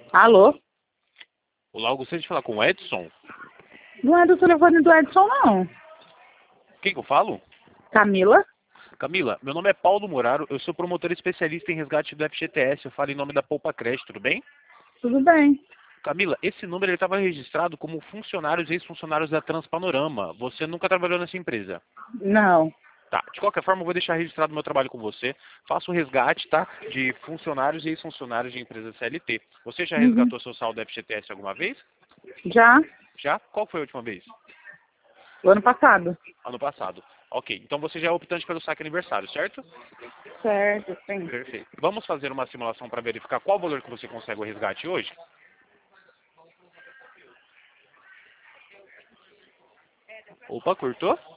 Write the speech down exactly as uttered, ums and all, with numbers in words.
Alô? Olá, eu gostaria de falar com o Edson. Não é do telefone do Edson, não. Quem que eu falo? Camila? Camila, meu nome é Paulo Muraro, eu sou promotor especialista em resgate do F G T S, eu falo em nome da Poupa Crédito, tudo bem? Tudo bem. Camila, esse número estava registrado como funcionários e ex-funcionários da Transpanorama. Você nunca trabalhou nessa empresa? Não. Tá, de qualquer forma eu vou deixar registrado meu trabalho com você. Faço o resgate, tá, de funcionários e ex-funcionários de empresas C L T. Você já Uhum. resgatou seu saldo do F G T S alguma vez? Já? Já? Qual foi a última vez? O ano passado. Ano passado. Ok, então você já é optante pelo saque aniversário, certo? Certo, sim. Perfeito. Vamos fazer uma simulação para verificar qual valor que você consegue o resgate hoje? Opa, cortou?